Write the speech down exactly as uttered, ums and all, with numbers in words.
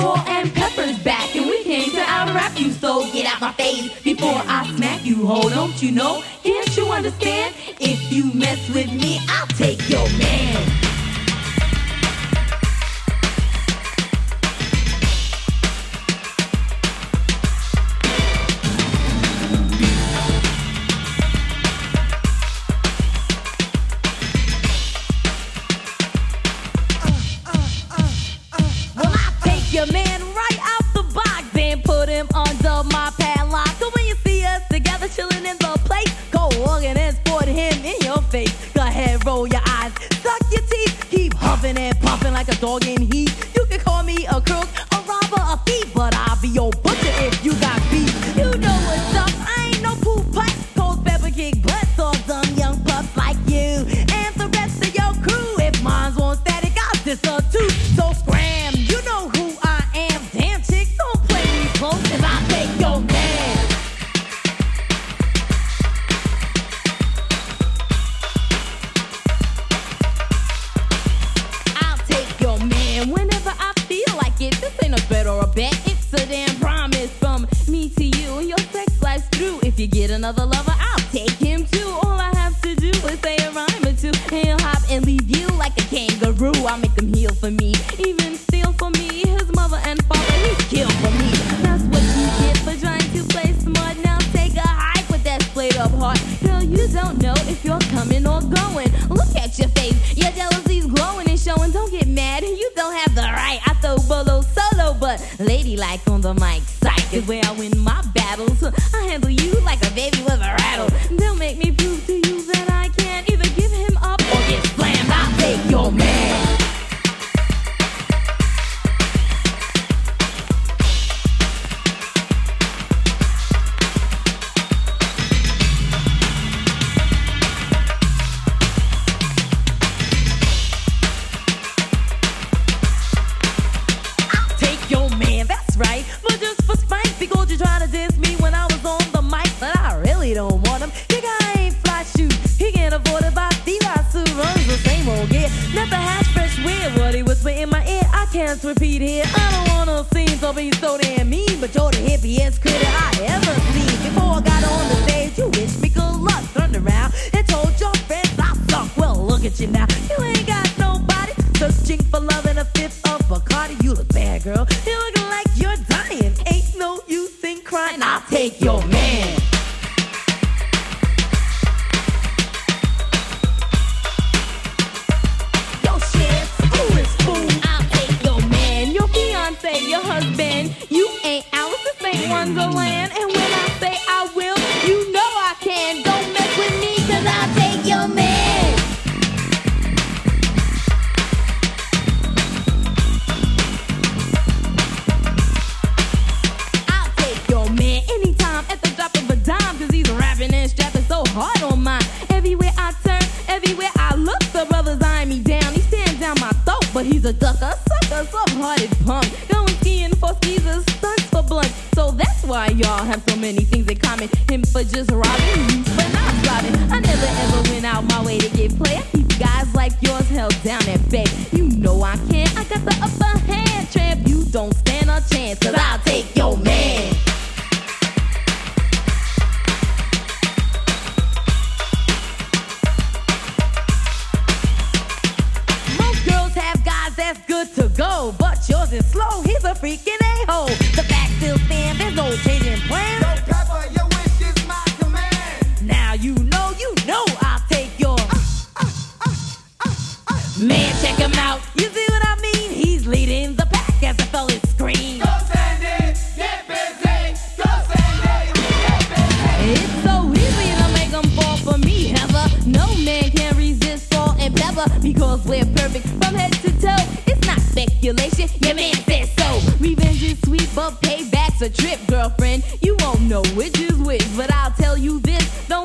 salt and pepper's back, and we came to out-rap you, so get out my face before I smack you, ho, don't you know? Can't you understand? If you mess with me, I'll take your man. Your man right out the box and put him under my padlock. So when you see us together chilling in the place, go walking and sport him in your face. Go ahead, roll your eyes, suck your teeth, keep huffing and puffing like a dog in heat. You can call me a crook, a robber, a thief, but I'll be your butcher if you got beef. You know what's up, I ain't no poop pipe, cold pepper kick butt, saw some young pups like you and the rest of your crew. If mines want static, I'll diss her too. So scram, you know who I am. Damn chicks, don't play me close, cause I'll take your man. I'll take your man whenever I feel like it. This ain't a bet or a bet, it's a damn promise from me to you. And your sex life's through. If you get another lover, I'll take him too. All I have to do is say a rhyme or two, and he'll hop and leave you like a kangaroo. I'll make him heal for me, even steal for me. His mother and father, he's killed for me. That's what you get for trying to play smart. Now take a hike with that splayed up heart. Girl, you don't know if you're coming or going. Look at your face, your jealousy's glowing and showing. Don't get mad, you don't have the right. I throw bolo solo, but ladylike on the mic. Psych is where I win my battles. I handle you like a baby with a rattle. They'll make me prove to you that I can't either give him up or get slammed. I'll take your man. Right, but just for spite, because you try to diss me when I was on the mic, but I really don't want him. Your guy ain't fly shoot, he can't afford it. By D-Ross who runs the same old gear. Never had fresh weird, what he whisper in my ear, I can't repeat here. I don't wanna seem to be so damn mean, but you're the hippiest critter I ever seen. Before I got on the stage, you wished me good luck, turned around and told your friends I suck. Well, look at you now, you ain't got nobody searching for love in a fifth of Bacardi. You look bad, girl, you looking like you're dying. Ain't no use in crying. I'll take your man. Yo, shit, who is fool? I'll take your man. Your fiance, your husband. You ain't Alice, this ain't Wonderland. And when I say I will, you know I can. Don't mess with me, cause I'll take your man. Hard on mine. Everywhere I turn, everywhere I look, the brothers eyeing me down. He stands down my throat, but he's a ducker, sucker, soft-hearted punk. Going skiing for skeezers, stunts for blunts. So that's why y'all have so many things in common. Him for just robbing, you for not driving. I never ever went out my way to get play. I keep guys like yours held down at bay. You know I can't, I got the upper hand, tramp. You don't stand a chance, cause I'll take your man. That's good to go, but yours is slow. He's a freaking a-hole. The fact still stands, there's no changing plans. Yo, Pepper, your wish is my command. Now you know, you know I'll take your uh, uh, uh, uh, uh. Man, check him out. You see what I mean? He's leading the pack as the fellas scream. Go Sandy, get busy. Go Sandy, get busy. It's so easy to make them fall for me, Heather. No man can resist salt and pepper, because we're perfect from head to toe. It's not speculation, your man says so. Revenge is sweet, but payback's a trip, girlfriend. You won't know which is which, but I'll tell you this, don't